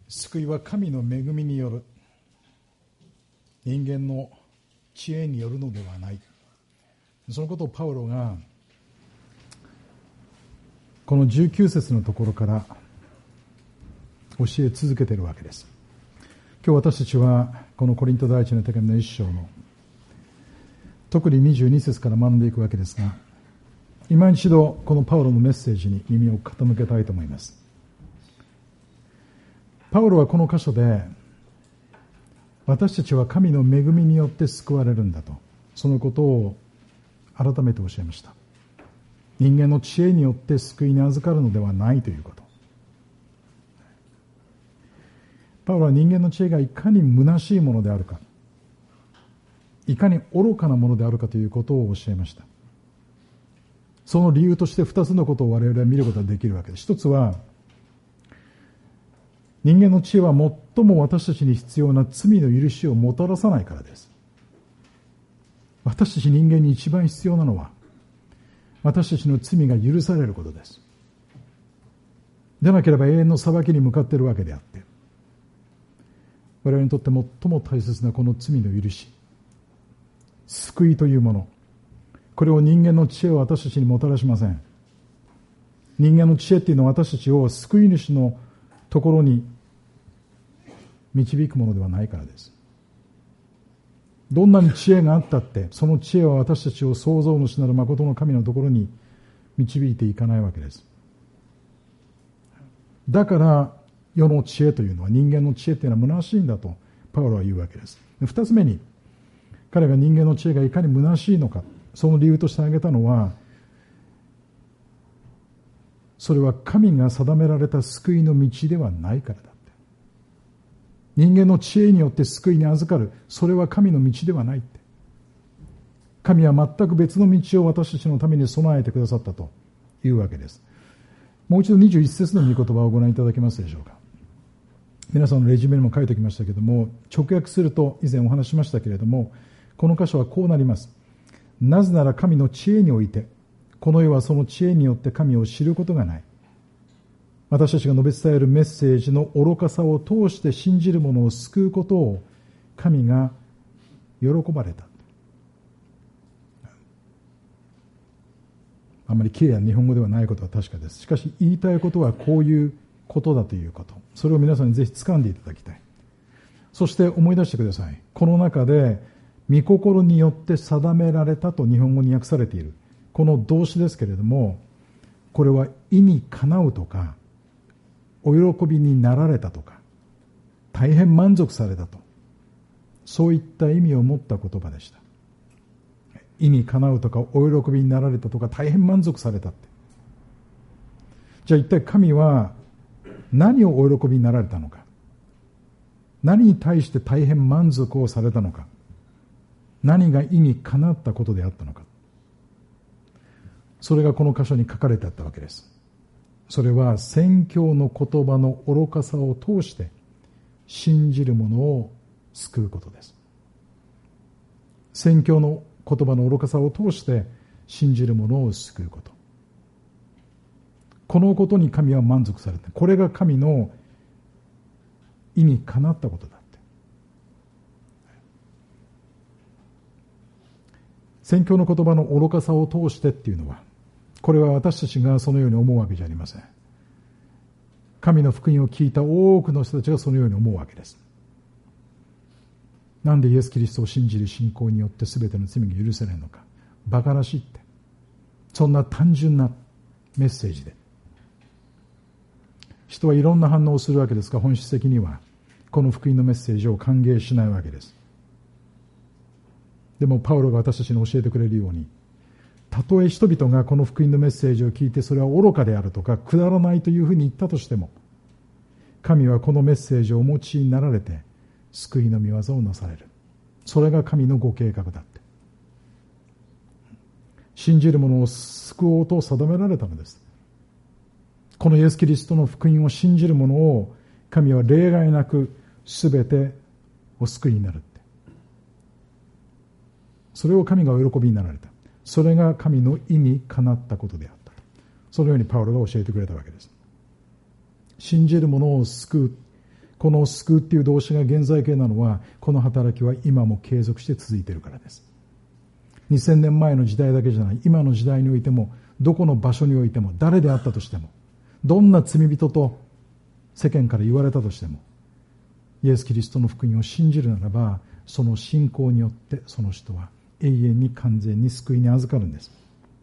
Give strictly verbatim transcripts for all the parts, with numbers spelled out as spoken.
救いは神の恵みによる、人間の知恵によるのではない。そのことをパウロがこのじゅうきゅう節のところから教え続けているわけです。今日私たちはこのコリント第一の手紙の一章の特ににじゅうに節から学んでいくわけですが、今一度このパウロのメッセージに耳を傾けたいと思います。パウロはこの箇所で、私たちは神の恵みによって救われるんだと、そのことを改めて教えました。人間の知恵によって救いに預かるのではないということ。パウロは人間の知恵がいかに虚しいものであるか、いかに愚かなものであるかということを教えました。その理由として二つのことを我々は見ることができるわけです。一つは、人間の知恵は最も私たちに必要な罪の許しをもたらさないからです。私たち人間に一番必要なのは、私たちの罪が許されることです。でなければ永遠の裁きに向かっているわけであって、我々にとって最も大切なこの罪の許し、救いというもの、これを人間の知恵を私たちにもたらしません。人間の知恵っていうのは私たちを救い主のところに導くものではないからです。どんなに知恵があったって、その知恵は私たちを創造主なる誠の神のところに導いていかないわけです。だから世の知恵というのは、人間の知恵というのは虚しいんだとパウロは言うわけです。二つ目に、彼が人間の知恵がいかに虚しいのか、その理由として挙げたのは、それは神が定められた救いの道ではないからだって。人間の知恵によって救いに預かる、それは神の道ではないって。神は全く別の道を私たちのために備えてくださったというわけです。もう一度にじゅういち節の御言葉をご覧いただけますでしょうか。皆さんのレジュメにも書いておきましたけれども、直訳すると以前お話ししましたけれども、この箇所はこうなります。なぜなら神の知恵において、この世はその知恵によって神を知ることがない。私たちが述べ伝えるメッセージの愚かさを通して信じる者を救うことを神が喜ばれた。あまりきれいな日本語ではないことは確かです。しかし言いたいことはこういうことだということ。それを皆さんにぜひ掴んでいただきたい。そして思い出してください。この中で御心によって定められたと日本語に訳されているこの動詞ですけれども、これは意にかなうとか、お喜びになられたとか、大変満足されたと、そういった意味を持った言葉でした。意にかなうとか、お喜びになられたとか、大変満足されたって。じゃあ一体神は何をお喜びになられたのか、何に対して大変満足をされたのか、何が意にかなったことであったのか、それがこの箇所に書かれてあったわけです。それは宣教の言葉の愚かさを通して信じる者を救うことです。宣教の言葉の愚かさを通して信じる者を救うこと、このことに神は満足されて、これが神の意にかなったことだって。宣教の言葉の愚かさを通してっていうのは、これは私たちがそのように思うわけじゃありません。神の福音を聞いた多くの人たちがそのように思うわけです。なんでイエス・キリストを信じる信仰によって全ての罪が許せないのか、馬鹿らしいって、そんな単純なメッセージで人はいろんな反応をするわけですが、本質的にはこの福音のメッセージを歓迎しないわけです。でもパウロが私たちに教えてくれるように、たとえ人々がこの福音のメッセージを聞いてそれは愚かであるとかくだらないというふうに言ったとしても、神はこのメッセージをお持ちになられて救いの御業をなされる。それが神のご計画だって。信じる者を救おうと定められたのです。このイエス・キリストの福音を信じる者を神は例外なく全てお救いになるって。それを神がお喜びになられた。それが神の意にかなったことであったと。そのようにパウロが教えてくれたわけです。信じる者を救うこの救うっていう動詞が現在形なのは、この働きは今も継続して続いているからです。にせんねんまえの時代だけじゃない、今の時代においても、どこの場所においても、誰であったとしても、どんな罪人と世間から言われたとしても、イエス・キリストの福音を信じるならば、その信仰によってその人は永遠に完全に救いに預かるんです。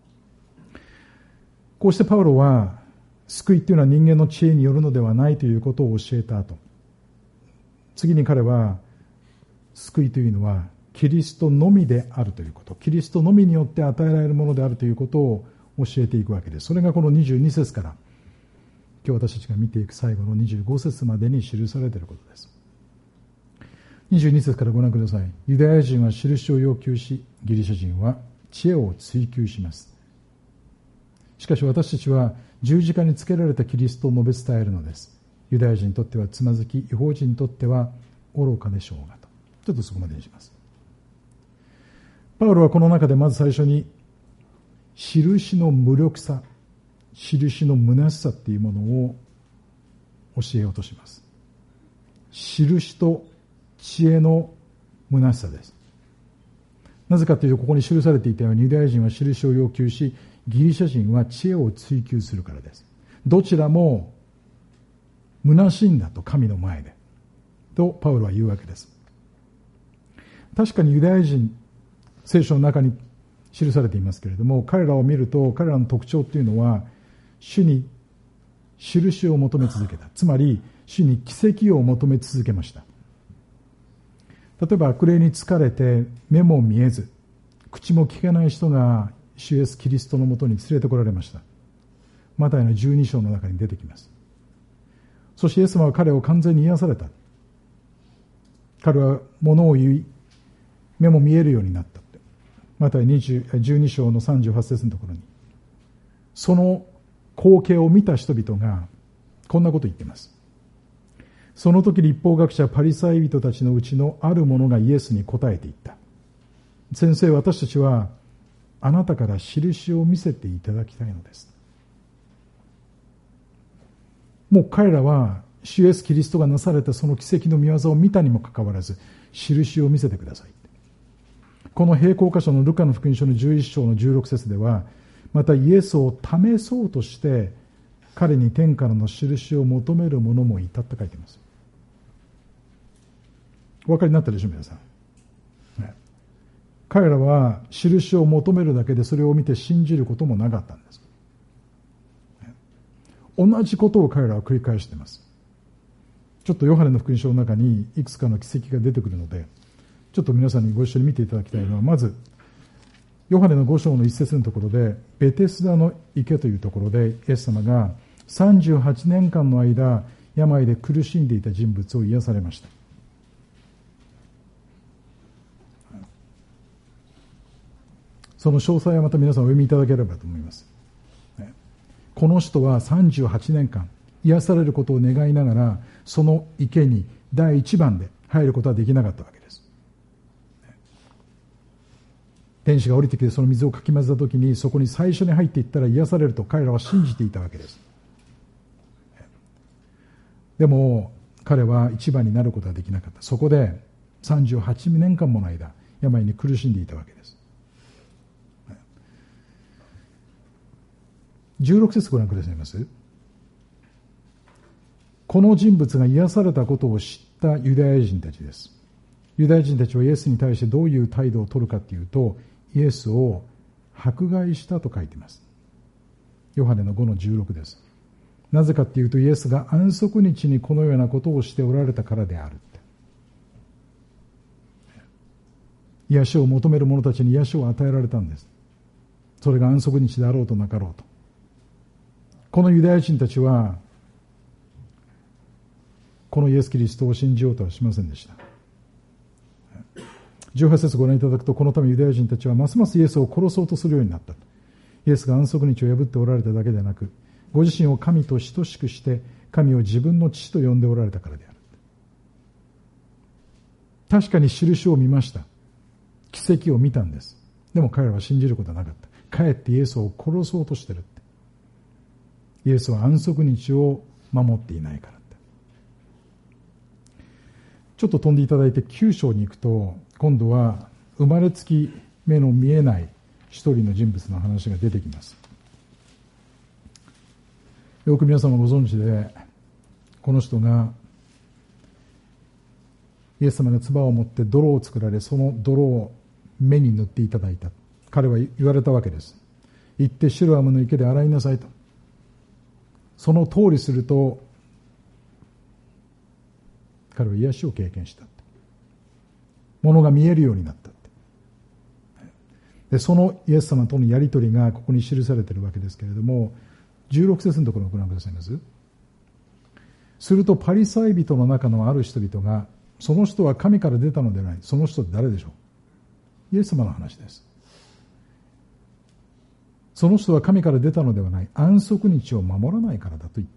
こうしてパウロは、救いっていうのは人間の知恵によるのではないということを教えた後、次に彼は、救いというのはキリストのみであるということ、キリストのみによって与えられるものであるということを教えていくわけです。それがこのにじゅうに節から今日私たちが見ていく最後のにじゅうご節までに記されていることです。にじゅうに節からご覧ください。ユダヤ人は印を要求し、ギリシャ人は知恵を追求します。しかし私たちは十字架につけられたキリストを述べ伝えるのです。ユダヤ人にとってはつまずき、異邦人にとっては愚かでしょうがと。ちょっとそこまでにします。パウロはこの中でまず最初に、印の無力さ、印の虚しさっていうものを教えようとします。印と知恵の虚しさです。なぜかというと、ここに記されていたように、ユダヤ人は印を要求し、ギリシャ人は知恵を追求するからです。どちらも虚しいんだと、神の前でとパウロは言うわけです。確かにユダヤ人、聖書の中に記されていますけれども、彼らを見ると彼らの特徴というのは、主に印を求め続けた。つまり主に奇跡を求め続けました。例えば悪霊に疲れて目も見えず口も聞けない人が主イエスキリストのもとに連れてこられました。マタイのじゅうに章の中に出てきます。そしてイエス様は彼を完全に癒された。彼は物を言い、目も見えるようになったって。マタイじゅうに章のさんじゅうはち節のところに、その光景を見た人々がこんなことを言っています。その時律法学者パリサイ人たちのうちのある者がイエスに答えていった。先生、私たちはあなたから印を見せていただきたいのです。もう彼らは主イエスキリストがなされたその奇跡の御業を見たにもかかわらず、印を見せてください。この並行箇所のルカの福音書のじゅういち章のじゅうろく節では、またイエスを試そうとして彼に天からの印を求める者もいたって書いています。お分かりになったでしょう皆さん、ね、彼らは印を求めるだけでそれを見て信じることもなかったんです、ね、同じことを彼らは繰り返しています。ちょっとヨハネの福音書の中にいくつかの奇跡が出てくるので、ちょっと皆さんにご一緒に見ていただきたいのは、まずヨハネのご章の一節のところで、ベテスダの池というところでイエス様がさんじゅうはちねんかんの間病で苦しんでいた人物を癒されました。その詳細はまた皆さんお読みいただければと思います。この人はさんじゅうはちねんかん癒されることを願いながら、その池に第一番で入ることはできなかったわけです。天使が降りてきてその水をかき混ぜたときに、そこに最初に入っていったら癒されると彼らは信じていたわけです。でも彼は一番になることはできなかった。そこでさんじゅうはちねんかんもの間病に苦しんでいたわけです。じゅうろく節ご覧くださいます。この人物が癒されたことを知ったユダヤ人たちです。ユダヤ人たちはイエスに対してどういう態度を取るかというと、イエスを迫害したと書いています。ヨハネのごのじゅうろくです。なぜかというと、イエスが安息日にこのようなことをしておられたからであるって。癒しを求める者たちに癒しを与えられたんです。それが安息日であろうとなかろうと。このユダヤ人たちはこのイエス・キリストを信じようとはしませんでした。じゅうはち節ご覧いただくと、このためユダヤ人たちはますますイエスを殺そうとするようになった。イエスが安息日を破っておられただけでなく、ご自身を神と等しくして神を自分の父と呼んでおられたからである。確かに印を見ました。奇跡を見たんです。でも彼らは信じることはなかった。かえってイエスを殺そうとしているって。イエスは安息日を守っていないからって。 ちょっと飛んでいただいてきゅう章に行くと、今度は生まれつき目の見えない一人の人物の話が出てきます。よく皆様ご存知で、この人がイエス様が唾を持って泥を作られ、その泥を目に塗っていただいた。彼は言われたわけです。行ってシロアムの池で洗いなさいと。その通りすると、彼は癒しを経験した。ものが見えるようになった。で、そのイエス様とのやりとりがここに記されているわけですけれども、じゅうろく節のところをご覧くださいます。するとパリサイ人の中のある人々が、その人は神から出たのではない。その人って誰でしょう？イエス様の話です。その人は神から出たのではない。安息日を守らないからだと言った。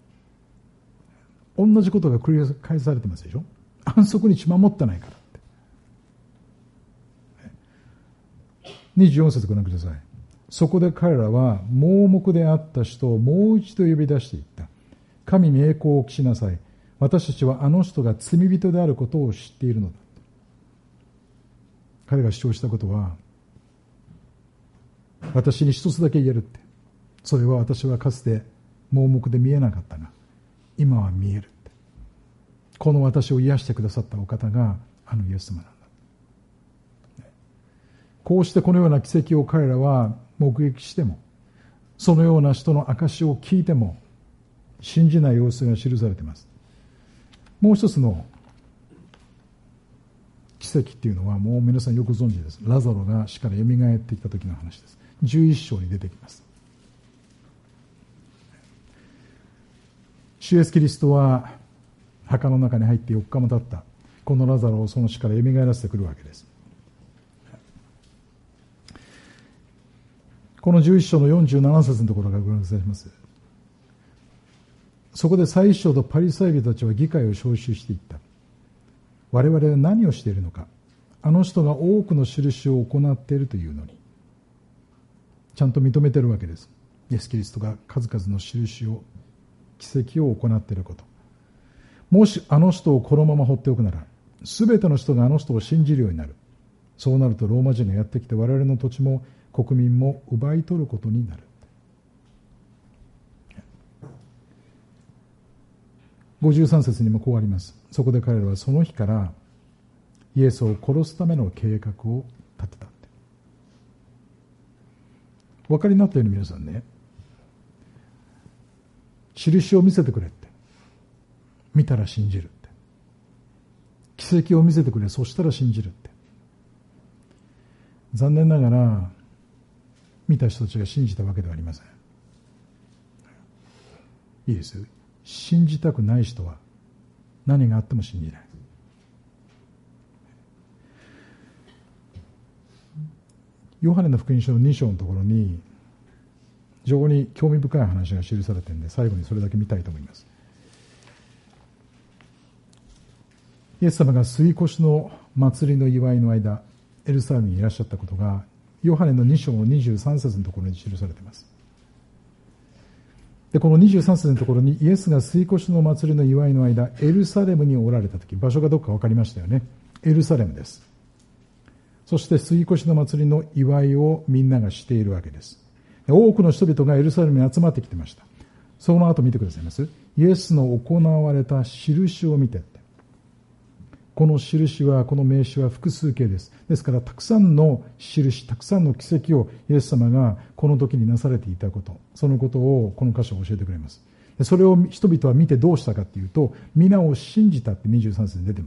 同じことが繰り返されてますでしょ。安息日守ってないからって。にじゅうよん節ご覧ください。そこで彼らは盲目であった人をもう一度呼び出していった。神に栄光を期しなさい。私たちはあの人が罪人であることを知っているのだ。彼が主張したことは、私に一つだけ言えるって。それは私はかつて盲目で見えなかったが、今は見えるって。この私を癒してくださったお方があのイエス様なんだ。こうしてこのような奇跡を彼らは目撃しても、そのような人の証を聞いても信じない様子が記されています。もう一つの奇跡っていうのはもう皆さんよく存知です。ラザロが死からよみがえってきた時の話です。じゅういっ章に出てきます。主イエスキリストは墓の中に入ってよっかも経ったこのラザロをその死からよみがえらせてくるわけです。このじゅういっ章のよんじゅうなな節のところがご覧くださいます。そこで祭司長とパリサイ人たちは議会を招集していった。我々は何をしているのか。あの人が多くの印を行っているというのに。ちゃんと認めているわけです。イエス・キリストが数々の印を、奇跡を行っていること。もしあの人をこのまま放っておくなら、すべての人があの人を信じるようになる。そうなるとローマ人がやってきて我々の土地も国民も奪い取ることになる。ごじゅうさん節にもこうあります。そこで彼らはその日からイエスを殺すための計画を立てた。お分かりになったように皆さんね、印を見せてくれって、見たら信じるって、奇跡を見せてくれ、そしたら信じるって。残念ながら見た人たちが信じたわけではありません。いいですよ。信じたくない人は何があっても信じない。ヨハネの福音書のに章のところに非常に興味深い話が記されているので、最後にそれだけ見たいと思います。イエス様が杉越の祭りの祝いの間、エルサレムにいらっしゃったことがヨハネのに章のにじゅうさん節のところに記されています。でこのにじゅうさん節のところに、イエスが杉越の祭りの祝いの間、エルサレムにおられたとき、場所がどこか分かりましたよね。エルサレムです。そして杉越の祭りの祝いをみんながしているわけです。多くの人々がエルサレムに集まってきてました。その後見てくださいます。イエスの行われた印を見てって。この印は、この名詞は複数形です。ですからたくさんの印、たくさんの奇跡をイエス様がこの時になされていたこと、そのことをこの箇所を教えてくれます。それを人々は見てどうしたかというと、皆を信じたってにじゅうさん節に出ています。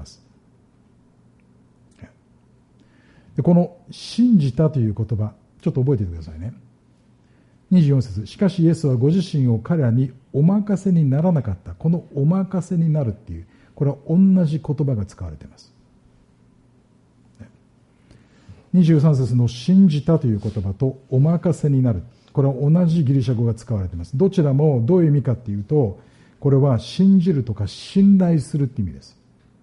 でこの信じたという言葉、ちょっと覚えておいてくださいね。にじゅうよん節、しかしイエスはご自身を彼らにお任せにならなかった。このお任せになるっていう、これは同じ言葉が使われています。にじゅうさん節の信じたという言葉とお任せになる、これは同じギリシャ語が使われています。どちらもどういう意味かっていうと、これは信じるとか信頼するって意味です。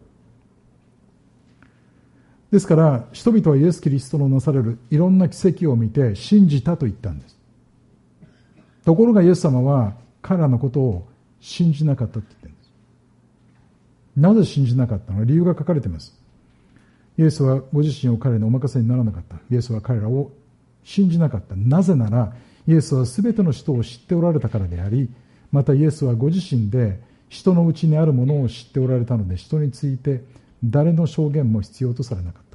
ですから人々はイエス・キリストのなされるいろんな奇跡を見て信じたと言ったんです。ところがイエス様は彼らのことを信じなかったって言ってるんです。 なぜ信じなかったのか、理由が書かれています。イエスはご自身を彼のお任せにならなかった。イエスは彼らを信じなかった。なぜなら、イエスはすべての人を知っておられたからであり、またイエスはご自身で人のうちにあるものを知っておられたので、人について誰の証言も必要とされなかった。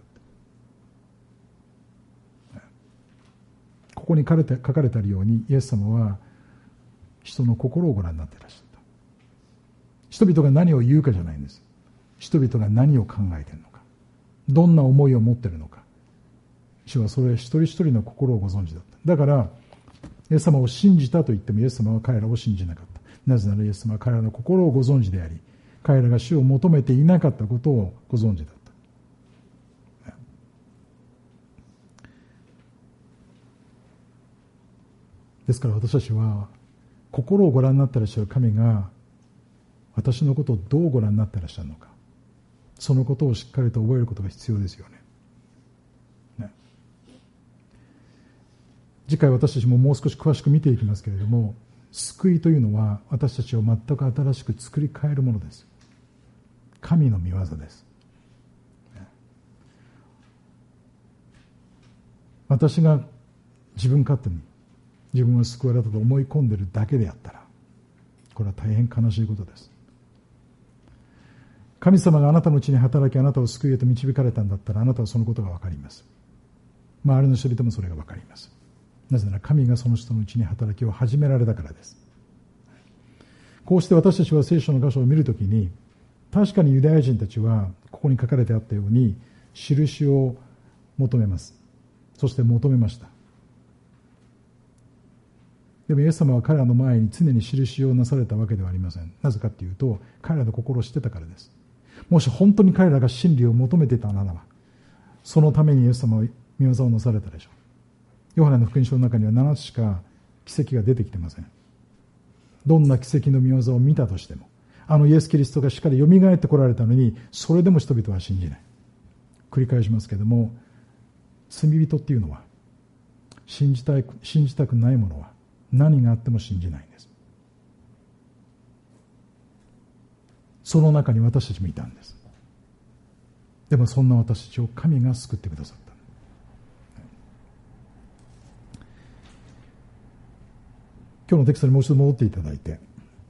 ここに書かれて、書かれてあるように、イエス様は人の心をご覧になっていらっしゃった。人々が何を言うかじゃないんです。人々が何を考えているのか、どんな思いを持っているのか、主はそれ一人一人の心をご存知だった。だからイエス様を信じたと言っても、イエス様は彼らを信じなかった。なぜならイエス様は彼らの心をご存知であり、彼らが主を求めていなかったことをご存知だった。ですから私たちは、心をご覧になっていらっしゃる神が私のことをどうご覧になっていらっしゃるのか、そのことをしっかりと覚えることが必要ですよね。ね、次回私たちももう少し詳しく見ていきますけれども、救いというのは私たちを全く新しく作り変えるものです。神の御業です。私が自分勝手に自分を救われたと思い込んでいるだけであったら、これは大変悲しいことです。神様があなたのうちに働き、あなたを救いへと導かれたんだったら、あなたはそのことが分かります。周りの人々もそれが分かります。なぜなら神がその人のうちに働きを始められたからです。こうして私たちは聖書の箇所を見るときに、確かにユダヤ人たちはここに書かれてあったように印を求めます。そして求めました。でもイエス様は彼らの前に常に印をなされたわけではありません。なぜかというと、彼らの心を知ってたからです。もし本当に彼らが真理を求めていたならば、そのためにイエス様は御業をなされたでしょう。ヨハネの福音書の中にはななつしか奇跡が出てきてません。どんな奇跡の御業を見たとしても、あのイエス・キリストがしっかり蘇ってこられたのに、それでも人々は信じない。繰り返しますけれども、罪人っていうのは、信じたい、信じたくないものは何があっても信じないんです。その中に私たちもいたんです。でもそんな私たちを神が救ってくださった。今日のテキストにもう一度戻っていただいて、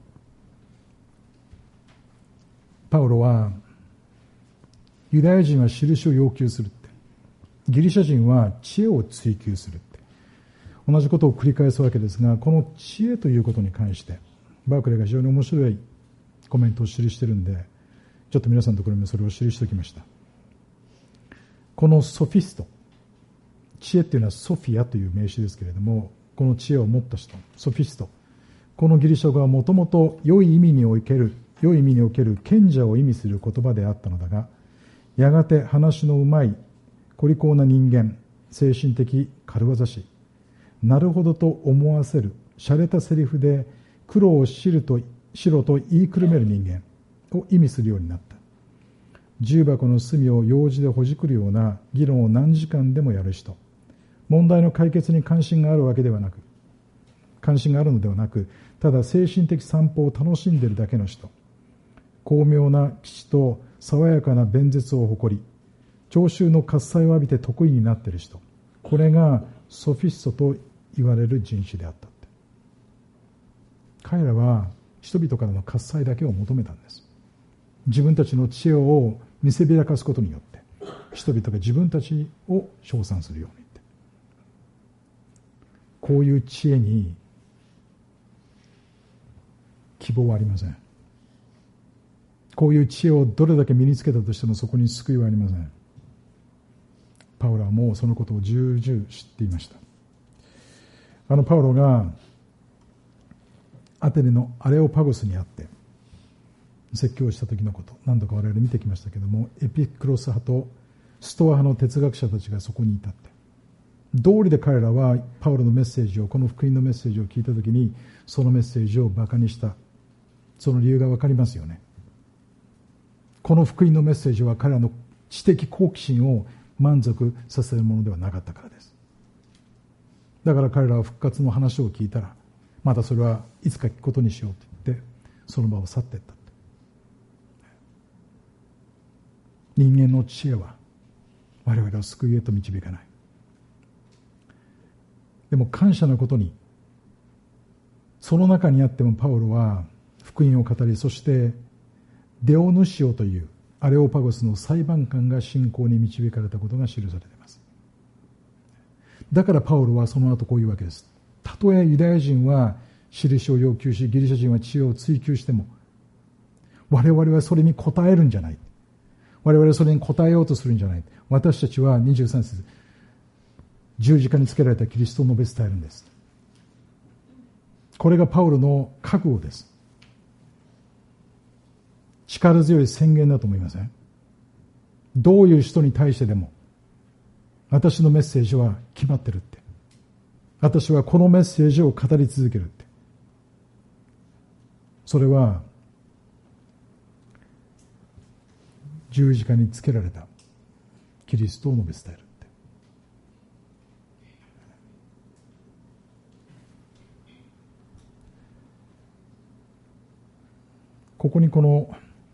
パウロはユダヤ人は印を要求するって、ギリシャ人は知恵を追求するって、同じことを繰り返すわけですが、この知恵ということに関してバークレーが非常に面白いコメントを記しているんで、ちょっと皆さんのところにもそれを記しておきました。このソフィスト、知恵っていうのはソフィアという名詞ですけれども、この知恵を持った人、ソフィスト、このギリシャ語はもともと良い意味における良い意味における賢者を意味する言葉であったのだが、やがて話のうまい孤利口な人間、精神的軽業師、なるほどと思わせる洒落たセリフで苦労を知るとしろと言いくるめる人間を意味するようになった。重箱の隅を用事でほじくるような議論を何時間でもやる人、問題の解決に関心があるわけではなく関心があるのではなくただ精神的散歩を楽しんでいるだけの人、巧妙な吉と爽やかな弁舌を誇り、聴衆の喝采を浴びて得意になっている人、これがソフィストと言われる人種であったって。彼らは人々からの喝采だけを求めたんです。自分たちの知恵を見せびらかすことによって人々が自分たちを称賛するようにって、こういう知恵に希望はありません。こういう知恵をどれだけ身につけたとしてもそこに救いはありません。パウロはもうそのことを重々知っていました。あのパウロがアテネのアレオパゴスにあって説教した時のこと、何度か我々見てきましたけれども、エピクロス派とストア派の哲学者たちがそこにいたって、道理で彼らはパウロのメッセージを、この福音のメッセージを聞いた時にそのメッセージをバカにした。その理由が分かりますよね。この福音のメッセージは彼らの知的好奇心を満足させるものではなかったからです。だから彼らは復活の話を聞いたら、またそれはいつか聞くことにしようと言ってその場を去っていった。 人間の知恵は我々を救いへと導かない。でも感謝のことに、その中にあってもパウロは福音を語り、そしてデオヌシオというアレオパゴスの裁判官が信仰に導かれたことが記されています。だからパウロはその後こういうわけです。たとえユダヤ人は印を要求し、ギリシャ人は知恵を追求しても、我々はそれに応えるんじゃない。我々はそれに応えようとするんじゃない。私たちはにじゅうさん節、十字架につけられたキリストを述べ伝えるんです。これがパウロの覚悟です。力強い宣言だと思いません？どういう人に対してでも私のメッセージは決まってるって。私はこのメッセージを語り続けるって。それは十字架につけられたキリストを述べ伝えるって。ここにこの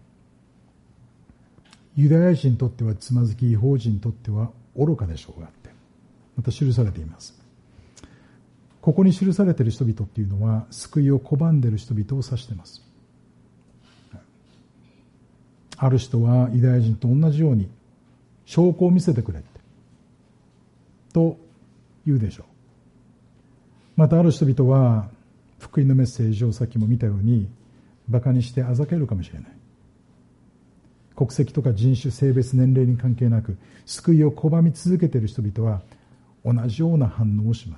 ユダヤ人にとってはつまずき、異邦人にとっては愚かでしょうがあってまた記されています。ここに記されている人々っていうのは救いを拒んでいる人々を指しています。ある人はユダヤ人と同じように証拠を見せてくれってと言うでしょう。またある人々は福音のメッセージをさっきも見たようにバカにしてあざけるかもしれない。国籍とか人種、性別、年齢に関係なく救いを拒み続けている人々は同じような反応をします。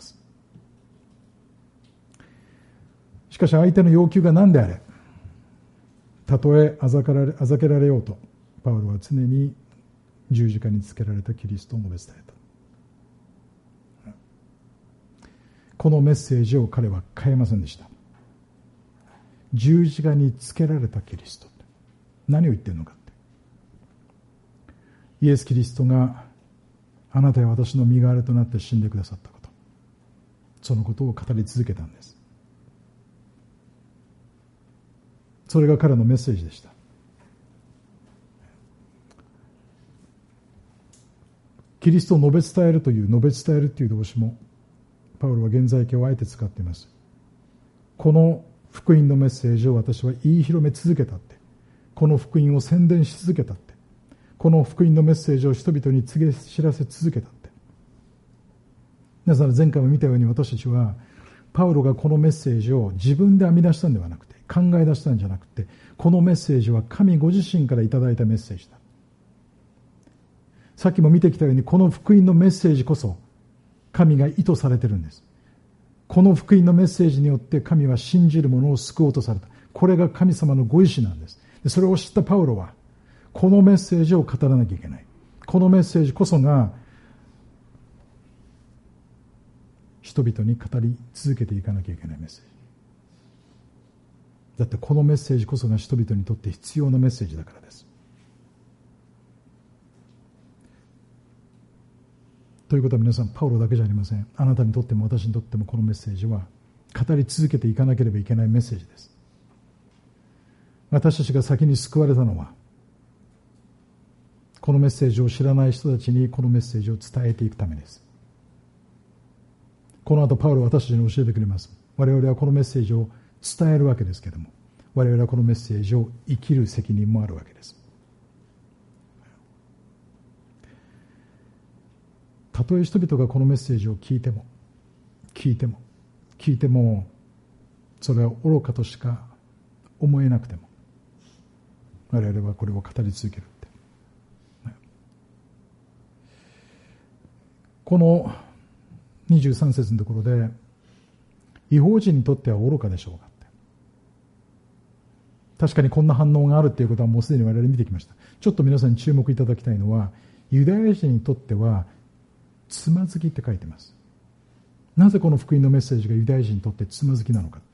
しかし相手の要求が何であれ、たとえあざけられ、あざけられようとパウロは常に十字架につけられたキリストを述べ伝えた。このメッセージを彼は変えませんでした。十字架につけられたキリストって何を言ってるのかって、イエス・キリストがあなたや私の身代わりとなって死んでくださったこと、そのことを語り続けたんです。それが彼のメッセージでした。キリストを述べ伝えるという、述べ伝えるという動詞もパウロは現在形をあえて使っています。この福音のメッセージを私は言い広め続けたって、この福音を宣伝し続けたって、この福音のメッセージを人々に告げ知らせ続けたって。なぜなら前回も見たように、私たちはパウロがこのメッセージを自分で編み出したんではなくて、考え出したんじゃなくて、このメッセージは神ご自身からいただいたメッセージだ。さっきも見てきたように、この福音のメッセージこそ神が意図されているんです。この福音のメッセージによって神は信じる者を救おうとされた。これが神様のご意志なんです。それを知ったパウロはこのメッセージを語らなきゃいけない。このメッセージこそが人々に語り続けていかなきゃいけないメッセージだって、このメッセージこそが人々にとって必要なメッセージだからです。ということは皆さん、パウロだけじゃありません。あなたにとっても私にとってもこのメッセージは語り続けていかなければいけないメッセージです。私たちが先に救われたのは、このメッセージを知らない人たちにこのメッセージを伝えていくためです。この後パウロは私たちに教えてくれます。我々はこのメッセージを伝えるわけですけれども、我々はこのメッセージを生きる責任もあるわけです。たとえ人々がこのメッセージを聞いても聞いても聞いてもそれは愚かとしか思えなくても、我々はこれを語り続けるって。このにじゅうさん節のところで、異邦人にとっては愚かでしょうかって。確かにこんな反応があるっていうことはもうすでに我々見てきました。ちょっと皆さんに注目いただきたいのは、ユダヤ人にとってはつまずきって書いてます。なぜこの福音のメッセージがユダヤ人にとってつまずきなのかって。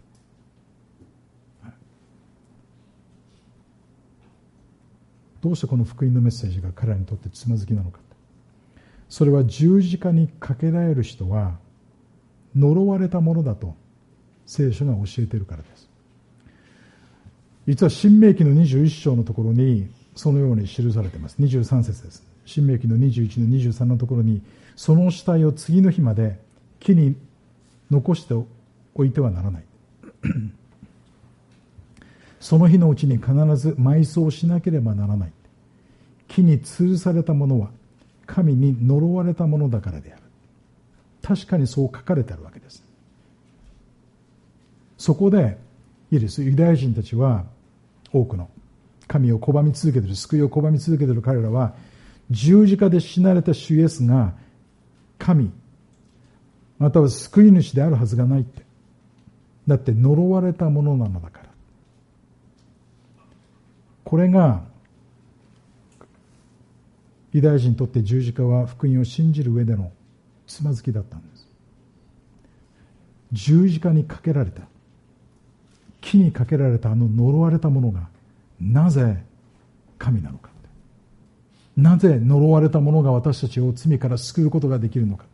どうしてこの福音のメッセージが彼らにとってつまずきなのかって。それは十字架にかけられる人は呪われたものだと聖書が教えているからです。実は新明記のにじゅういっ章のところにそのように記されています。にじゅうさん節です。申命記のにじゅういちのにじゅうさんのところに、その死体を次の日まで木に残しておいてはならない。その日のうちに必ず埋葬しなければならない。木に吊るされたものは神に呪われたものだからである。確かにそう書かれてあるわけです。そこでいいです。ユダヤ人たちは多くの神を拒み続けている、救いを拒み続けている彼らは、十字架で死なれた主イエスが神または救い主であるはずがないって。だって呪われたものなのだから。これがユダヤ人にとって十字架は福音を信じる上でのつまずきだったんです。十字架にかけられた、木にかけられたあの呪われたものがなぜ神なのか、なぜ呪われたものが私たちを罪から救うことができるのか。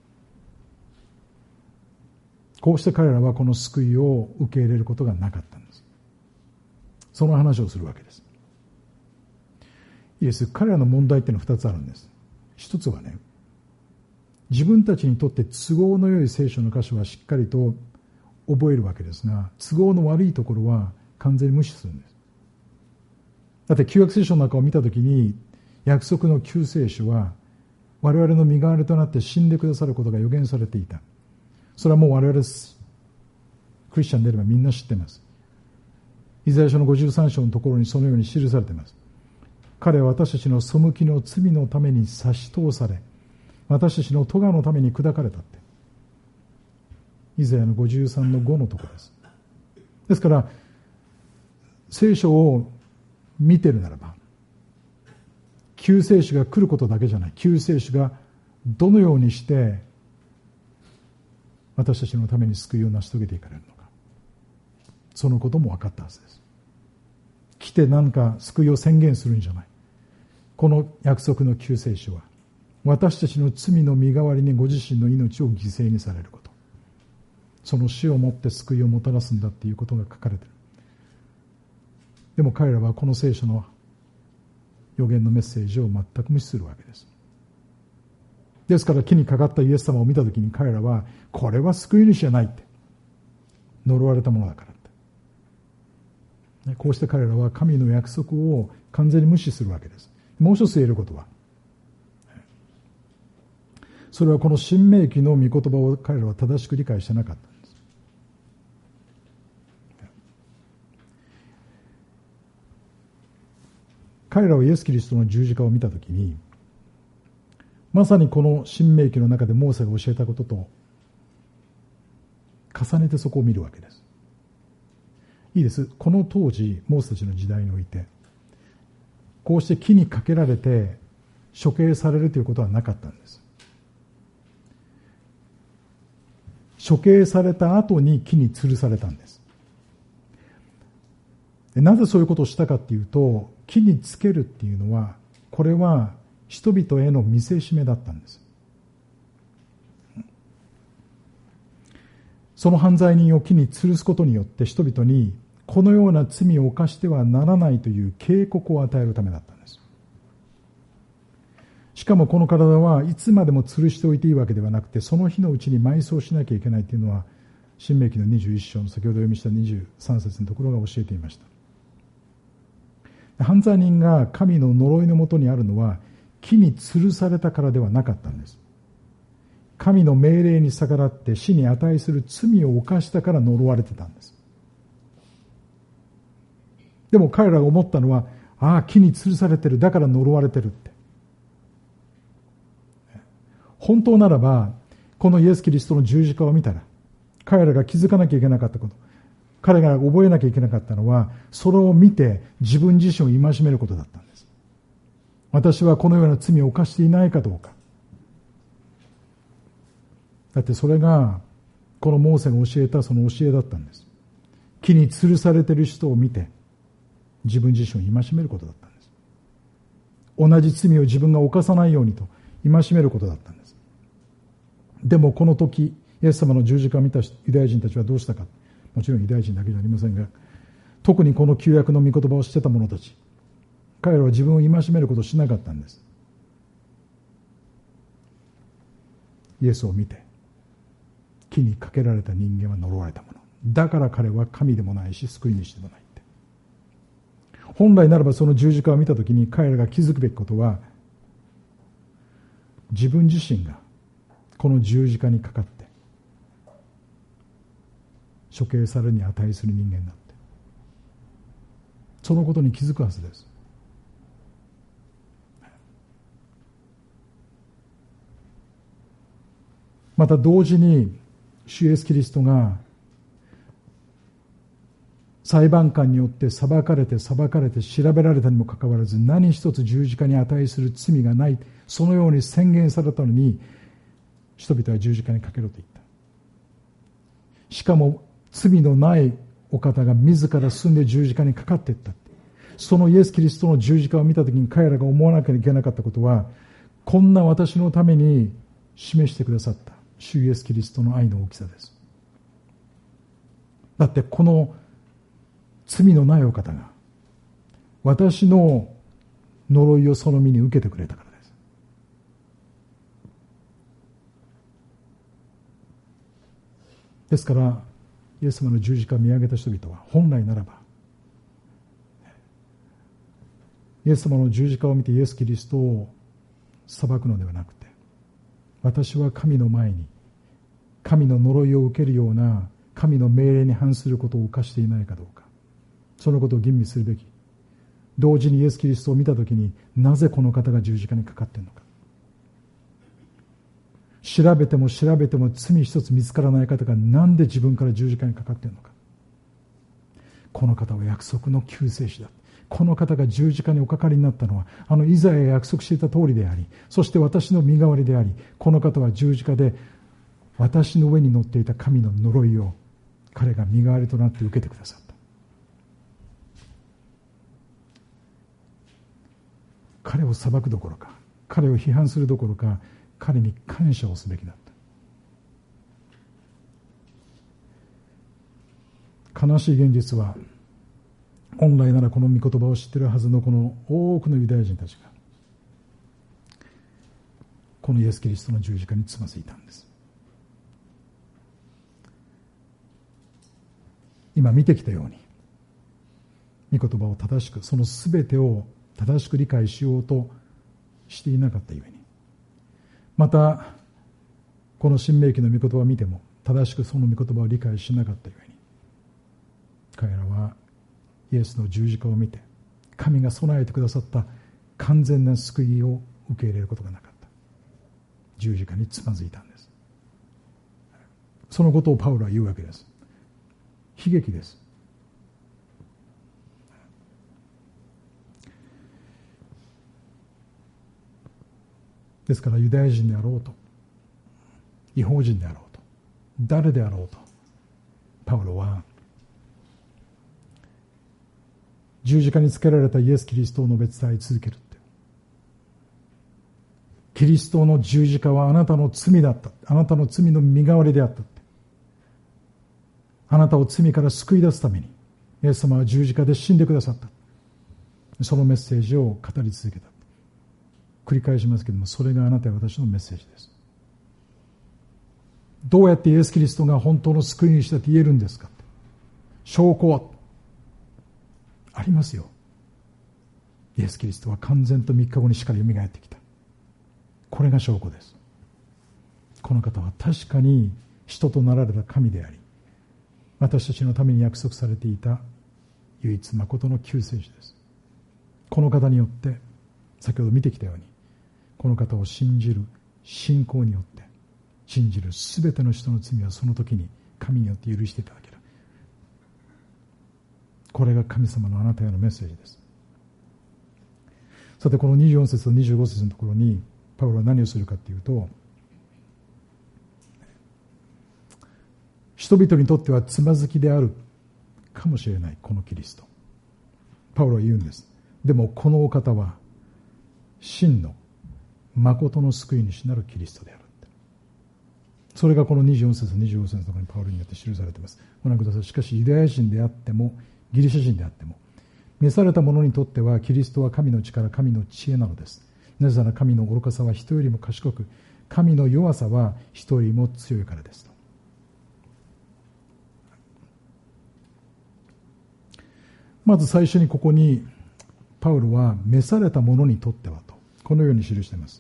こうして彼らはこの救いを受け入れることがなかったんです。その話をするわけです。いいです。彼らの問題っていうのは二つあるんです。一つはね、自分たちにとって都合の良い聖書の箇所はしっかりと覚えるわけですが、都合の悪いところは完全に無視するんです。だって旧約聖書の中を見たときに、約束の救世主は我々の身代わりとなって死んでくださることが予言されていた。それはもう我々クリスチャンであればみんな知っています。イザヤ書のごじゅうさん章のところにそのように記されています。彼は私たちの背きの罪のために差し通され、私たちの咎のために砕かれたって。イザヤのごじゅうさんのごのところです。ですから聖書を見てるならば、救世主が来ることだけじゃない、救世主がどのようにして私たちのために救いを成し遂げていかれるのか、そのことも分かったはずです。来て何か救いを宣言するんじゃない。この約束の救世主は私たちの罪の身代わりにご自身の命を犠牲にされること、その死をもって救いをもたらすんだっていうことが書かれている。でも彼らはこの聖書の予言のメッセージを全く無視するわけです。ですから木にかかったイエス様を見たときに彼らは、これは救い主じゃないって、呪われたものだからって。こうして彼らは神の約束を完全に無視するわけです。もう一つ言えることは、それはこの新明記の御言葉を彼らは正しく理解してなかったんです。彼らはイエス・キリストの十字架を見たときに、まさにこの新明記の中でモーセが教えたことと重ねてそこを見るわけです。いいです。この当時モーセたちの時代において、こうして木にかけられて処刑されるということはなかったんです。処刑された後に木に吊るされたんです。でなぜそういうことをしたかっていうと、木につけるっていうのは、これは人々への見せしめだったんです。その犯罪人を木に吊るすことによって人々にこのような罪を犯してはならないという警告を与えるためだったんです。しかもこの体はいつまでも吊るしておいていいわけではなくて、その日のうちに埋葬しなきゃいけないというのは新明記のにじゅういっ章の先ほど読みしたにじゅうさん節のところが教えていました。犯罪人が神の呪いのもとにあるのは木に吊るされたからではなかったんです。神の命令に逆らって死に値する罪を犯したから呪われてたんです。でも彼らが思ったのは、ああ木に吊るされてる、だから呪われてるって。本当ならばこのイエス・キリストの十字架を見たら、彼らが気づかなきゃいけなかったこと、彼らが覚えなきゃいけなかったのは、それを見て自分自身を戒めることだったんです。私はこのような罪を犯していないかどうか。だってそれがこのモーセが教えたその教えだったんです。木に吊るされている人を見て自分自身を戒めることだったんです。同じ罪を自分が犯さないようにと戒めることだったんです。でもこの時イエス様の十字架を見たユダヤ人たちはどうしたか。もちろんユダヤ人だけじゃありませんが、特にこの旧約の御言葉を知ってた者たち、 彼らは自分を戒めることをしなかったんです。イエスを見て、木にかけられた人間は呪われたものだから彼は神でもないし救い主でもないって。本来ならばその十字架を見たときに彼らが気づくべきことは、自分自身がこの十字架にかかって処刑されるに値する人間だって、そのことに気づくはずです。また同時に主イエスキリストが裁判官によって裁かれて裁かれて調べられたにもかかわらず、何一つ十字架に値する罪がない、そのように宣言されたのに、人々は十字架にかけろと言った。しかも罪のないお方が自ら進んで十字架にかかっていった。そのイエス・キリストの十字架を見たときに彼らが思わなきゃいけなかったことは、こんな私のために示してくださった主イエス・キリストの愛の大きさです。だってこの罪のないお方が私の呪いをその身に受けてくれたからです。ですからイエス様の十字架を見上げた人々は、本来ならばイエス様の十字架を見てイエス・キリストを裁くのではなくて、私は神の前に神の呪いを受けるような神の命令に反することを犯していないかどうか、そのことを吟味するべき。同時にイエス・キリストを見たときに、なぜこの方が十字架にかかっているのか、調べても調べても罪一つ見つからない方がなんで自分から十字架にかかっているのか。この方は約束の救世主だ。この方が十字架におかかりになったのは、あのイザヤが約束していた通りであり、そして私の身代わりであり、この方は十字架で私の上に乗っていた神の呪いを彼が身代わりとなって受けてくださった。彼を裁くどころか、彼を批判するどころか、彼に感謝をすべきだった。悲しい現実は、本来ならこの御言葉を知っているはずのこの多くのユダヤ人たちがこのイエス・キリストの十字架につまずいたんです。今見てきたように、御言葉を正しく、そのすべてを正しく理解しようとしていなかったゆえに、またこの新明記の御言葉を見ても正しくその御言葉を理解しなかったゆえに、彼らはイエスの十字架を見て神が備えてくださった完全な救いを受け入れることがなかった。十字架につまずいたんです。そのことをパウロは言うわけです。悲劇です。ですからユダヤ人であろうと異邦人であろうと誰であろうと、パウロは十字架につけられたイエス・キリストを述べ伝え続けるって。キリストの十字架はあなたの罪だった、あなたの罪の身代わりであったって、あなたを罪から救い出すためにイエス様は十字架で死んでくださった。そのメッセージを語り続けた。繰り返しますけれども、それがあなたや私のメッセージです。どうやってイエス・キリストが本当の救い主だと言えるんですか。証拠はありますよ。イエス・キリストは完全とみっかごに死からよみがえってきた。これが証拠です。この方は確かに人となられた神であり、私たちのために約束されていた唯一誠の救世主です。この方によって、先ほど見てきたように、この方を信じる信仰によって信じるすべての人の罪はその時に神によって許していただける。これが神様のあなたへのメッセージです。さて、このにじゅうよん節とにじゅうご節のところにパウロは何をするかというと、人々にとってはつまずきであるかもしれないこのキリスト、パウロは言うんです。でもこのお方は真の誠の救い主なるキリストである。それがこのにじゅうよん節にじゅうご節のところにパウロによって記されています。ご覧ください。しかしユダヤ人であってもギリシャ人であっても召された者にとってはキリストは神の力、神の知恵なのです。なぜなら神の愚かさは人よりも賢く、神の弱さは人よりも強いからですと。まず最初にここにパウロは召された者にとってはとこのように記しています。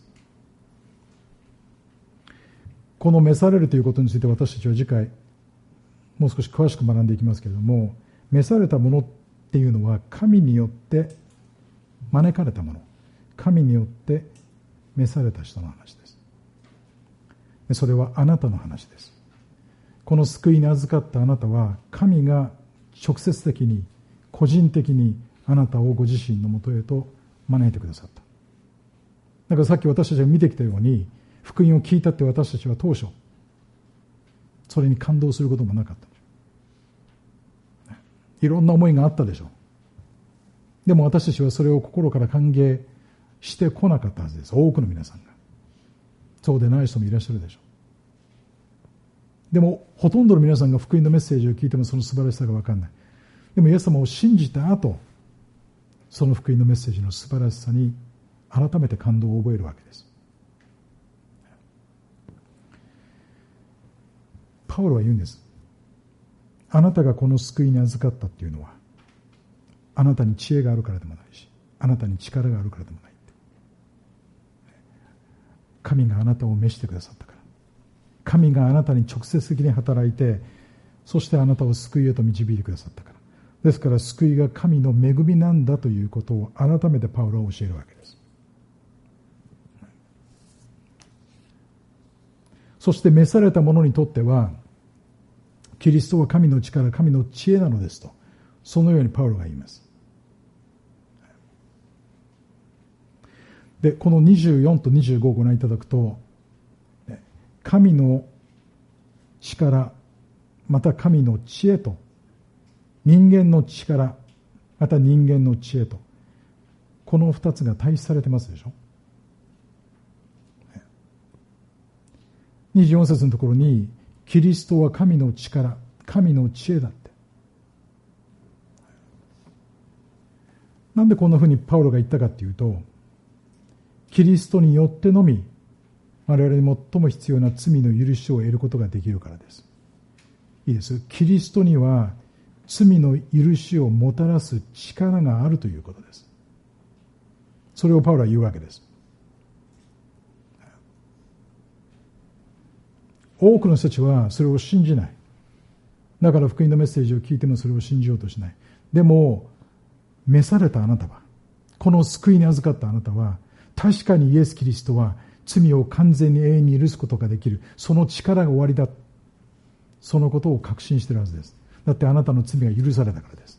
この召されるということについて私たちは次回もう少し詳しく学んでいきますけれども、召された者っていうのは神によって招かれた者、神によって召された人の話です。それはあなたの話です。この救いに預かったあなたは神が直接的に個人的にあなたをご自身のもとへと招いてくださった。だからさっき私たちが見てきたように、福音を聞いたって私たちは当初それに感動することもなかった。いろんな思いがあったでしょう。でも私たちはそれを心から歓迎してこなかったはずです。多くの皆さんが。そうでない人もいらっしゃるでしょう。でもほとんどの皆さんが福音のメッセージを聞いてもその素晴らしさが分かんない。でもイエス様を信じた後、その福音のメッセージの素晴らしさに改めて感動を覚えるわけです。パウロは言うんです。あなたがこの救いに預かったっていうのは、あなたに知恵があるからでもないし、あなたに力があるからでもない。神があなたを召してくださったから。神があなたに直接的に働いて、そしてあなたを救いへと導いてくださったから。ですから救いが神の恵みなんだということを改めてパウロは教えるわけです。そして召された者にとっては、キリストは神の力、神の知恵なのですと、そのようにパウロが言います。で、このにじゅうよんとにじゅうごをご覧いただくと、神の力、また神の知恵と、人間の力、また人間の知恵と、この二つが対比されてますでしょ。にじゅうよん節のところに、キリストは神の力、神の知恵だって。なんでこんなふうにパウロが言ったかっていうと、キリストによってのみ、我々に最も必要な罪の許しを得ることができるからです。いいです。キリストには罪の許しをもたらす力があるということです。それをパウロは言うわけです。多くの人たちはそれを信じない。だから福音のメッセージを聞いてもそれを信じようとしない。でも、召されたあなたは、この救いに預かったあなたは、確かにイエス・キリストは罪を完全に永遠に許すことができる。その力が終わりだ。そのことを確信しているはずです。だってあなたの罪が許されたからです。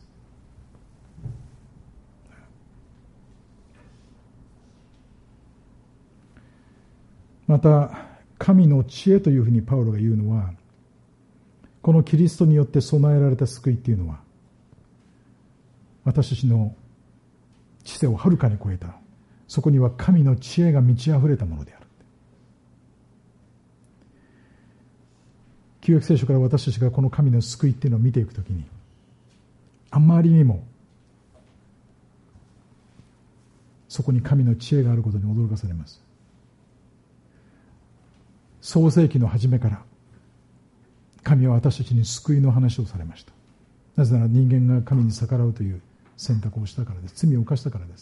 また、神の知恵というふうにパウロが言うのは、このキリストによって備えられた救いっていうのは、私たちの知性をはるかに超えた、そこには神の知恵が満ち溢れたものである。旧約聖書から私たちがこの神の救いっていうのを見ていくときに、あまりにもそこに神の知恵があることに驚かされます。創世記の初めから神は私たちに救いの話をされました。なぜなら人間が神に逆らうという選択をしたからです。罪を犯したからです。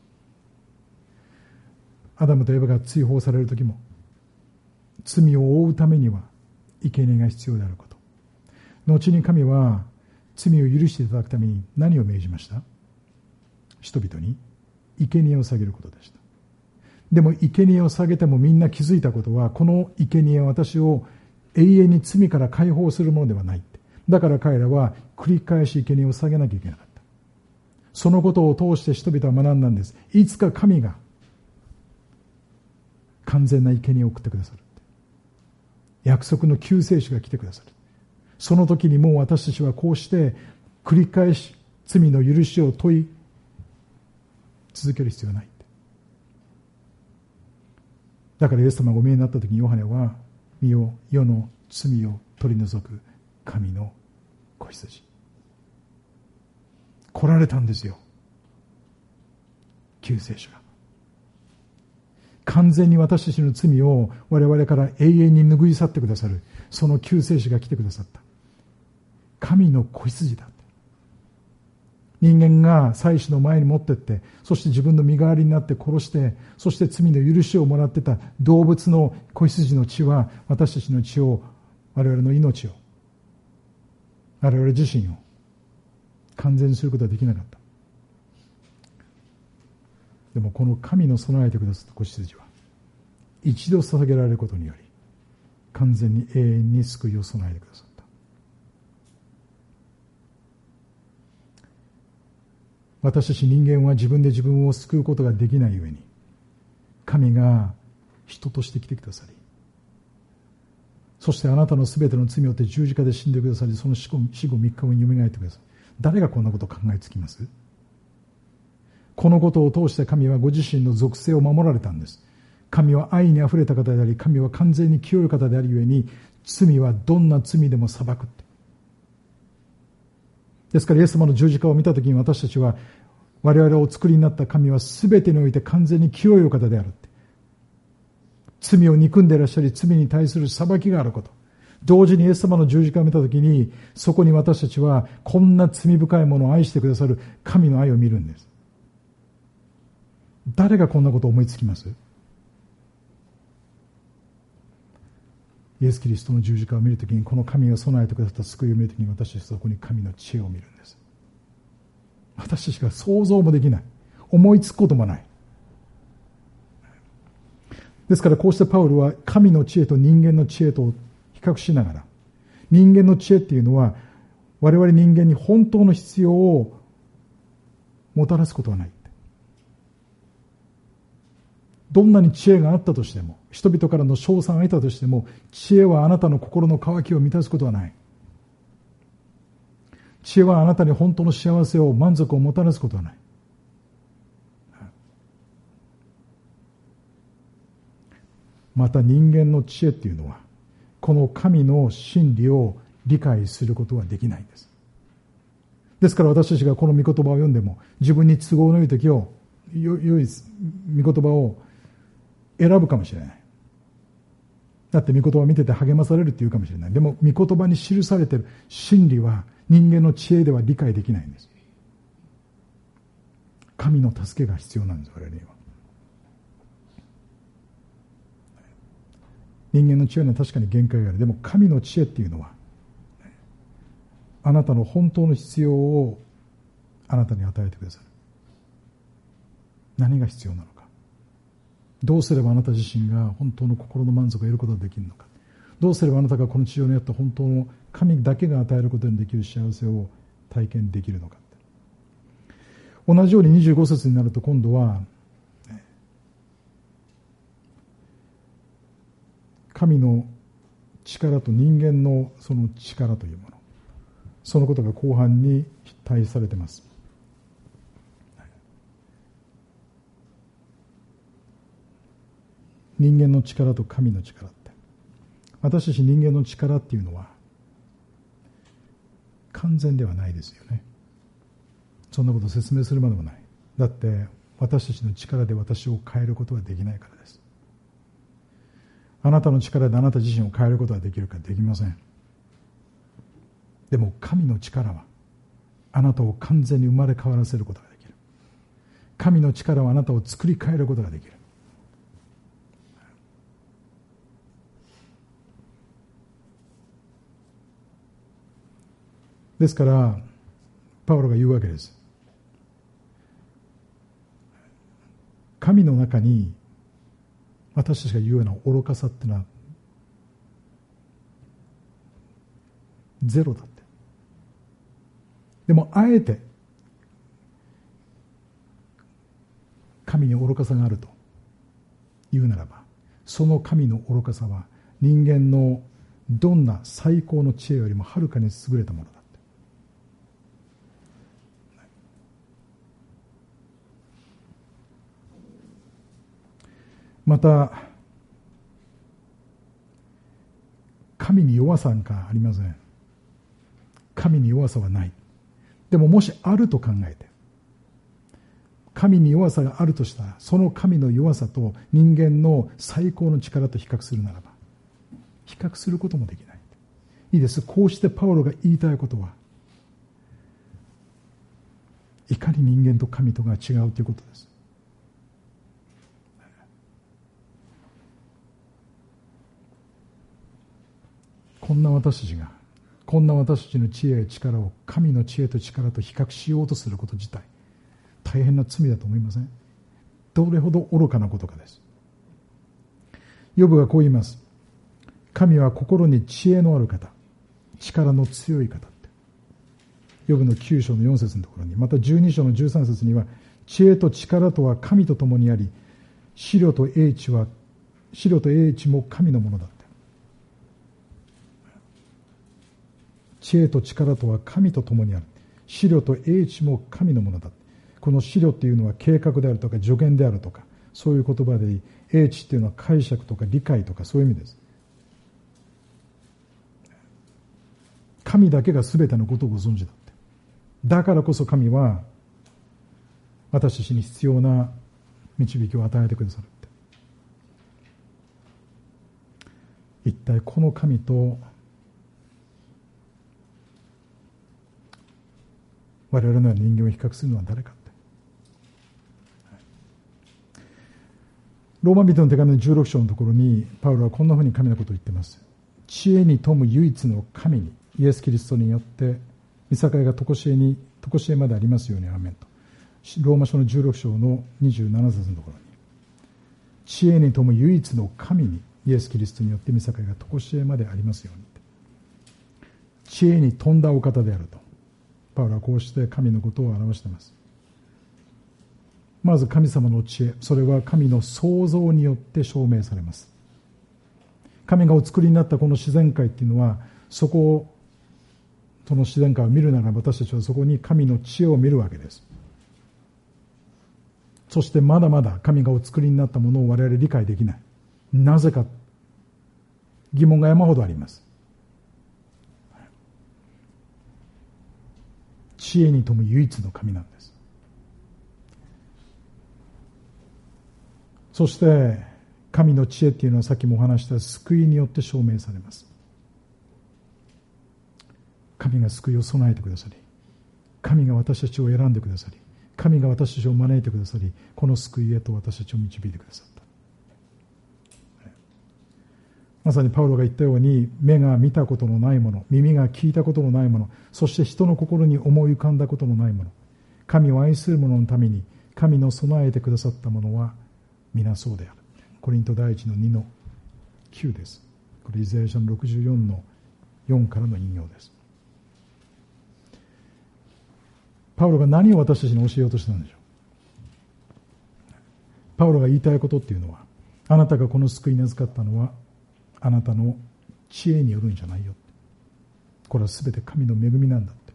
アダムとエバが追放される時も、罪を負うためには生贄が必要であること。後に神は罪を許していただくために何を命じました？人々に生贄を下げることでした。でも生贄を下げてもみんな気づいたことは、この生贄は私を永遠に罪から解放するものではない。だから彼らは繰り返し生贄を下げなきゃいけなかった。そのことを通して人々は学んだんです。いつか神が完全な生贄を送ってくださる。約束の救世主が来てくださる。その時にもう私たちはこうして繰り返し罪の許しを問い続ける必要はない。だからイエス様がお見えになった時にヨハネは、見よ、世の罪を取り除く神の子羊。来られたんですよ。 救世主が完全に私たちの罪を我々から永遠に拭い去ってくださる、その救世主が来てくださった。神の子羊だ。人間が祭司の前に持ってって、そして自分の身代わりになって殺して、そして罪の許しをもらってた動物の子羊の血は、私たちの血を、我々の命を、我々自身を完全にすることはできなかった。でもこの神の備えてくださった子羊は、一度捧げられることにより、完全に永遠に救いを備えてくださった。私たち人間は自分で自分を救うことができないゆえに、神が人として来てくださり、そしてあなたのすべての罪を負って十字架で死んでくださり、その死後、死後みっかごによみがえってください。誰がこんなことを考えつきます？このことを通して神はご自身の属性を守られたんです。神は愛にあふれた方であり、神は完全に清い方であるゆえに、罪はどんな罪でも裁くって。ですからイエス様の十字架を見たときに私たちは、我々をお作りになった神は全てにおいて完全に清いお方であるって。罪を憎んでいらっしゃり、罪に対する裁きがあること。同時にイエス様の十字架を見たときに、そこに私たちはこんな罪深いものを愛してくださる神の愛を見るんです。誰がこんなことを思いつきます？イエス・キリストの十字架を見るときに、この神が備えてくださった救いを見るときに、私たちはそこに神の知恵を見るんです。私たちが想像もできない、思いつくこともない。ですからこうしてパウルは神の知恵と人間の知恵と比較しながら、人間の知恵っていうのは我々人間に本当の必要をもたらすことはない。どんなに知恵があったとしても、人々からの称賛を得たとしても、知恵はあなたの心の渇きを満たすことはない。知恵はあなたに本当の幸せを、満足をもたらすことはない。また人間の知恵っていうのは、この神の真理を理解することはできないんです。ですから私たちがこの御言葉を読んでも、自分に都合の良い時を、良い御言葉を選ぶかもしれない。だって御言葉を見てて励まされるって言うかもしれない。でも御言葉に記されている真理は人間の知恵では理解できないんです。神の助けが必要なんです、我々には。人間の知恵には確かに限界がある。でも神の知恵っていうのは、あなたの本当の必要をあなたに与えてくださる。何が必要なのか。どうすればあなた自身が本当の心の満足を得ることができるのか。どうすればあなたがこの地上にあった本当の神だけが与えることにできる幸せを体験できるのか。同じようににじゅうご節になると今度は、神の力と人間のその力というもの、そのことが後半に対比されています。人間の力と神の力って、私たち人間の力っていうのは完全ではないですよね。そんなことを説明するまでもない。だって私たちの力で私を変えることはできないからです。あなたの力であなた自身を変えることはできるか、できません。でも神の力はあなたを完全に生まれ変わらせることができる。神の力はあなたを作り変えることができる。ですからパウロが言うわけです。神の中に私たちが言うような愚かさっていうのはゼロだって。でもあえて神に愚かさがあると言うならば、その神の愚かさは人間のどんな最高の知恵よりもはるかに優れたものだ。また神に弱さなんかありません。神に弱さはない。でももしあると考えて、 神に弱さがあるとしたら、その神の弱さと人間の最高の力と比較するならば、比較することもできない。いいです。こうしてパウロが言いたいことは、いかに人間と神とが違うということです。こんな私たちが、こんな私たちの知恵や力を神の知恵と力と比較しようとすること自体、大変な罪だと思いません？どれほど愚かなことかです。ヨブがこう言います。神は心に知恵のある方、力の強い方って。ヨブのきゅう章のよん節のところに、またじゅうに章のじゅうさん節には、知恵と力とは神と共にあり、思慮と英知は、思慮と英知も神のものだって。知恵と力とは神と共にある。思慮と英知も神のものだ。この思慮っていうのは計画であるとか助言であるとか、そういう言葉でいい。英知っていうのは解釈とか理解とかそういう意味です。神だけが全てのことをご存知だって。だからこそ神は私たちに必要な導きを与えてくださるって。一体この神と我々のような人間を比較するのは誰かって。ローマ人の手紙のじゅうろく章のところにパウロはこんなふうに神のことを言っています。知恵に富む唯一の神にイエス・キリストによって御境が常しえに常しえまでありますようにアーメンと。ローマ書のじゅうろく章のにじゅうなな節のところに、知恵に富む唯一の神にイエス・キリストによって御境が常しえまでありますように。知恵に富んだお方であるとパウロはこうして神のことを表しています。まず神様の知恵、それは神の創造によって証明されます。神がお作りになったこの自然界っていうのは、そこをその自然界を見るなら私たちはそこに神の知恵を見るわけです。そしてまだまだ神がお作りになったものを我々理解できない。なぜか疑問が山ほどあります。知恵に富む唯一の神なんです。そして神の知恵っていうのはさっきもお話した救いによって証明されます。神が救いを備えてくださり、神が私たちを選んでくださり、神が私たちを招いてくださり、この救いへと私たちを導いてくださった。まさにパウロが言ったように、目が見たことのないもの、耳が聞いたことのないもの、そして人の心に思い浮かんだことのないもの、神を愛する者のために神の備えてくださったものは皆そうである。コリント第一のにのきゅうです。これイザヤ書のろくじゅうよんのよんからの引用です。パウロが何を私たちに教えようとしたんでしょう。パウロが言いたいことっていうのは、あなたがこの救いに預かったのはあなたの知恵によるんじゃないよ。これは全て神の恵みなんだって。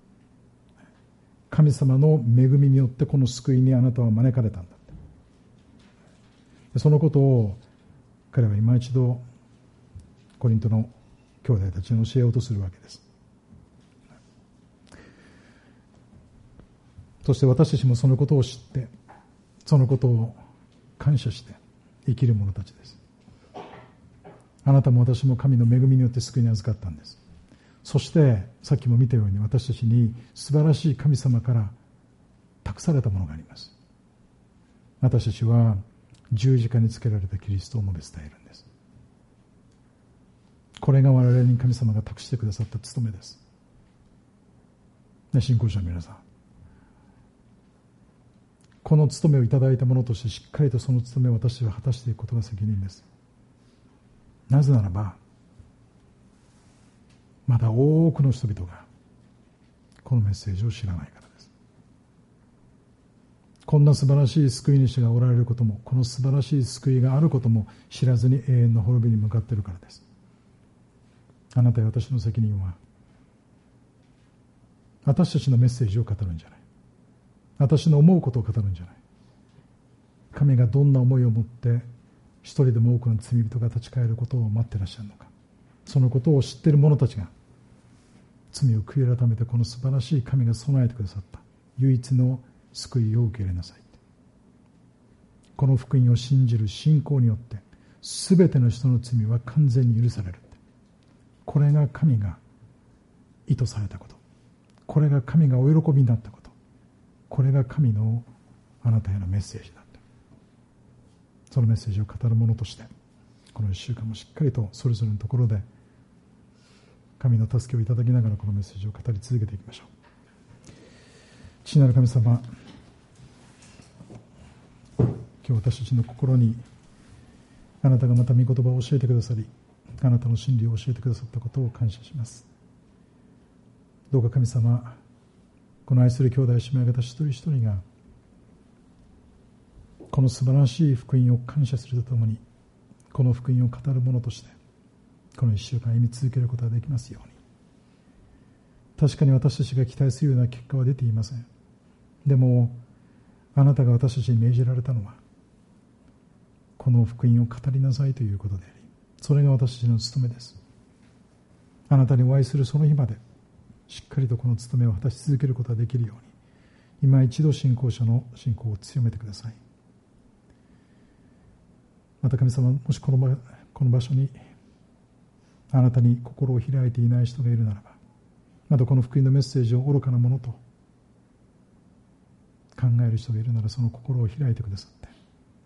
神様の恵みによってこの救いにあなたは招かれたんだって。そのことを彼は今一度コリントの兄弟たちに教えようとするわけです。そして私たちもそのことを知って、そのことを感謝して生きる者たちです。あなたも私も神の恵みによって救いに預かったんです。そしてさっきも見たように私たちに素晴らしい神様から託されたものがあります。私たちは十字架につけられたキリストを述べ伝えるんです。これが我々に神様が託してくださった務めです。ね、信仰者の皆さん、この務めをいただいたものとしてしっかりとその務めを私たちは果たしていくことが責任です。なぜならばまだ多くの人々がこのメッセージを知らないからです。こんな素晴らしい救い主がおられることも、この素晴らしい救いがあることも知らずに永遠の滅びに向かっているからです。あなたや私の責任は私たちのメッセージを語るんじゃない、私の思うことを語るんじゃない、神がどんな思いを持って一人でも多くの罪人が立ち返ることを待っていらっしゃるのか、そのことを知っている者たちが罪を悔い改めてこの素晴らしい神が備えてくださった唯一の救いを受け入れなさい。 この福音を信じる信仰によってすべての人の罪は完全に許される。これが神が意図されたこと、これが神がお喜びになったこと、これが神のあなたへのメッセージだ。そのメッセージを語る者としてこのいっしゅうかんもしっかりとそれぞれのところで神の助けをいただきながらこのメッセージを語り続けていきましょう。父なる神様、今日私たちの心にあなたがまた御言葉を教えてくださり、あなたの真理を教えてくださったことを感謝します。どうか神様、この愛する兄弟姉妹方一人一人がこの素晴らしい福音を感謝するとともに、この福音を語る者としてこの一週間歩み続けることができますように。確かに私たちが期待するような結果は出ていません。でもあなたが私たちに命じられたのは、この福音を語りなさいということであり、それが私たちの務めです。あなたにお会いするその日までしっかりとこの務めを果たし続けることができるように、今一度信仰者の信仰を強めてください。また神様、もしこの場、この場所にあなたに心を開いていない人がいるならば、またこの福音のメッセージを愚かなものと考える人がいるなら、その心を開いてくださって、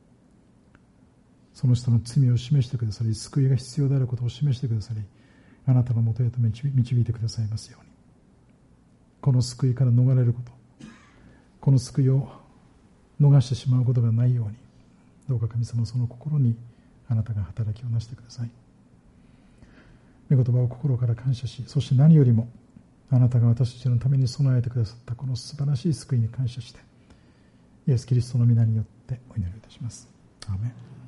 その人の罪を示してくださり、救いが必要であることを示してくださり、あなたのもとへと導いてくださいますように。この救いから逃れること、この救いを逃してしまうことがないように、どうか神様、その心にあなたが働きをなしてください。御言葉を心から感謝し、そして何よりもあなたが私たちのために備えてくださったこの素晴らしい救いに感謝して、イエス・キリストの皆によってお祈りいたします。アーメン。